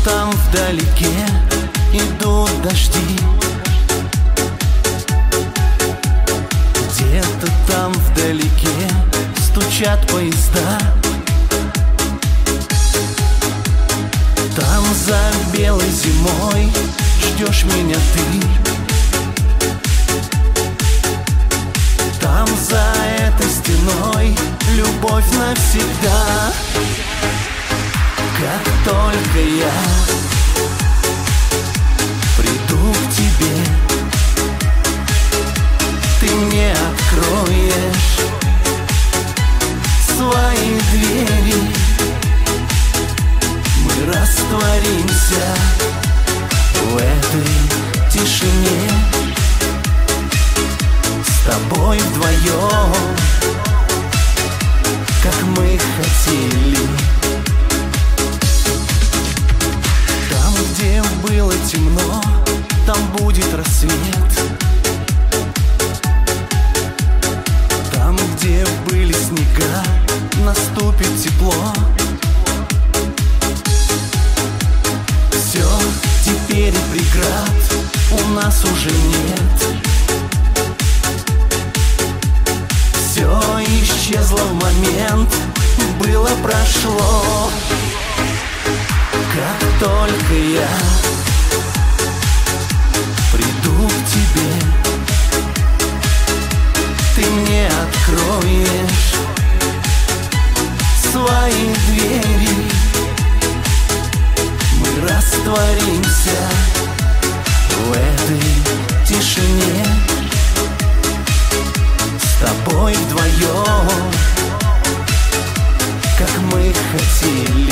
там вдалеке идут дожди, где-то там вдалеке стучат поезда. Там за белой зимой ждешь меня ты. Там за этой стеной любовь навсегда. Как только я приду к тебе, ты мне откроешь свои двери. Мы растворимся в этой тишине, с тобой вдвоем, как мы хотели. Там, где было темно, там будет рассвет. Там, где были снега, наступит тепло. Все, теперь и преград у нас уже нет. Все исчезло в момент, было, прошло. Как только я приду к тебе, ты мне откроешь свои двери. Мы растворимся в этой тишине, с тобой вдвоем, как мы хотели.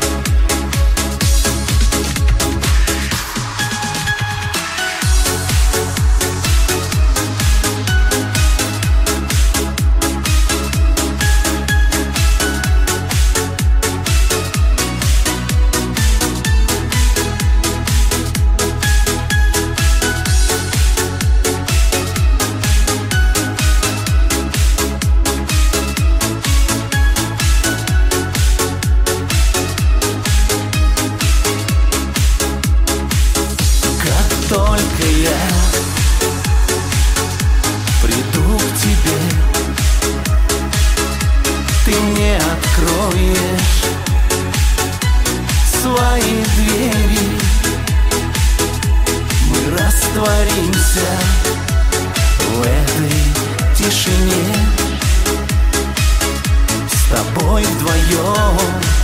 Только я приду к тебе, ты мне откроешь свои двери. Мы растворимся в этой тишине, с тобой вдвоем,